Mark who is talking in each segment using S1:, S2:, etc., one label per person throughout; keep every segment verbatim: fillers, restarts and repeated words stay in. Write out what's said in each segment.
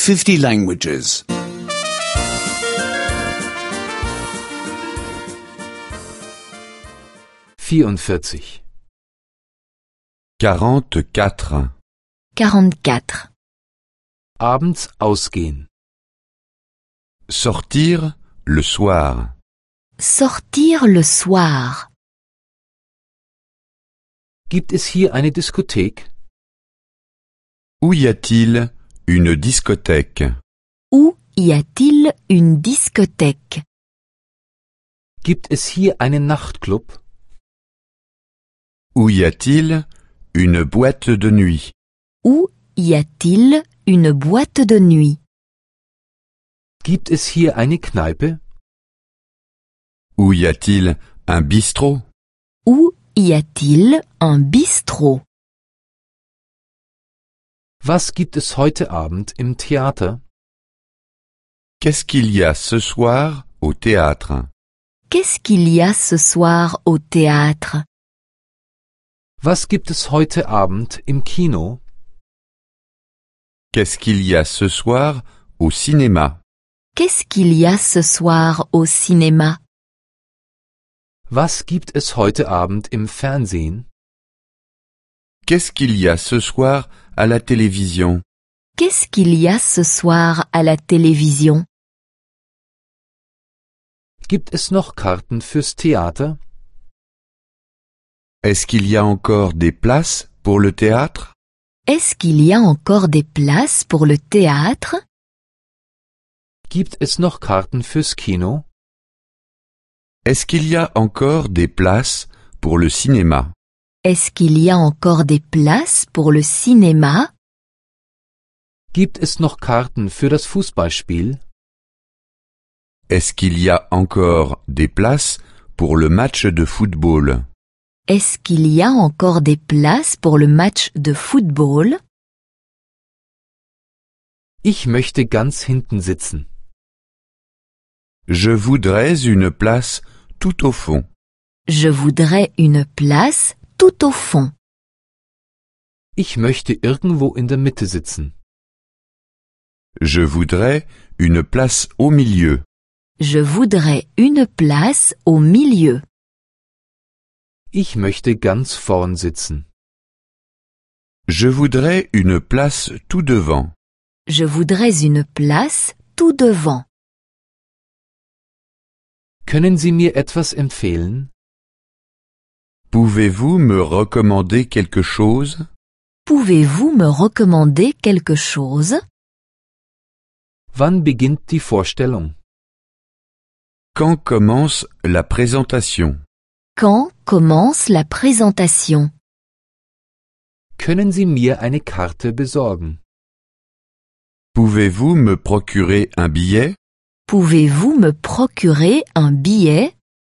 S1: fifty languages.
S2: vierundvierzig.
S3: quarante-quatre.
S4: quarante-quatre.
S2: Abends ausgehen.
S3: Sortir le soir.
S4: Sortir le soir.
S2: Gibt es hier eine Diskothek?
S3: Où y a-t-il une discothèque?
S4: Où y a-t-il une discothèque?
S2: Gibt es hier einen Nachtclub?
S3: Où y a-t-il une boîte de nuit?
S4: Où y a-t-il une boîte de nuit?
S2: Gibt es hier eine Kneipe?
S3: Où y a-t-il un bistrot?
S4: Où y a-t-il un bistrot?
S2: Was gibt es heute Abend im Theater?
S3: Qu'est-ce qu'il y a ce soir au théâtre?
S4: Qu'est-ce qu'il y a ce soir au théâtre?
S2: Was gibt es heute Abend im Kino?
S3: Qu'est-ce qu'il y a ce soir au cinéma?
S4: Qu'est-ce qu'il y a ce soir au cinéma?
S2: Was gibt es heute Abend im Fernsehen?
S3: Qu'est-ce qu'il y a ce soir à la télévision?
S4: Qu'est-ce qu'il y a ce soir à la télévision?
S2: Gibt es noch Karten fürs Theater?
S3: Est-ce qu'il y a encore des places pour le théâtre?
S4: Est-ce qu'il y a encore des places pour le théâtre?
S2: Gibt es noch Karten fürs Kino?
S3: Est-ce qu'il y a encore des places pour le cinéma?
S4: Est-ce qu'il y a encore des places pour le cinéma?
S2: Gibt es noch Karten für das Fußballspiel?
S3: Est-ce qu'il y a encore des places pour le match de football?
S4: Est-ce qu'il y a encore des places pour le match de football?
S2: Ich möchte ganz hinten sitzen.
S3: Je voudrais une place tout au fond.
S4: Je voudrais une place tout au fond.
S2: Ich möchte irgendwo in der Mitte sitzen.
S3: Je voudrais une place au milieu.
S4: Je voudrais une place au milieu.
S2: Ich möchte ganz vorn sitzen.
S3: Je voudrais une place tout devant.
S4: Je voudrais une place tout devant.
S2: Können Sie mir etwas empfehlen?
S3: Pouvez-vous me recommander quelque chose?
S4: Pouvez-vous me recommander quelque chose?
S2: Wann beginnt die Vorstellung?
S3: Quand commence la présentation?
S4: Quand commence la présentation?
S2: Können Sie mir eine Karte besorgen?
S3: Pouvez-vous me procurer un billet?
S4: Pouvez-vous me procurer un billet?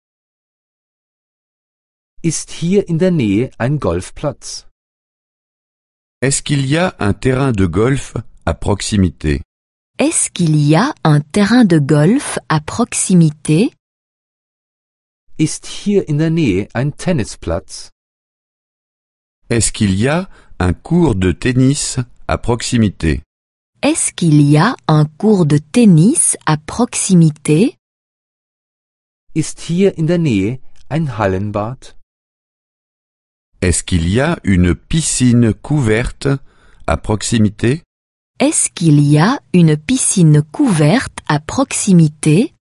S2: Ist hier in der Nähe ein Golfplatz?
S3: Est-ce qu'il y a un terrain de golf à proximité?
S4: Est-ce qu'il y a un terrain de golf à proximité?
S2: Ist hier in der Nähe ein Tennisplatz?
S3: Est-ce qu'il y a un cours de tennis à proximité?
S4: Est-ce qu'il y a un cours de tennis à proximité?
S2: Ist hier in der Nähe ein Hallenbad?
S3: Est-ce qu'il y a une piscine couverte à proximité?
S4: Est-ce qu'il y a une piscine couverte à proximité?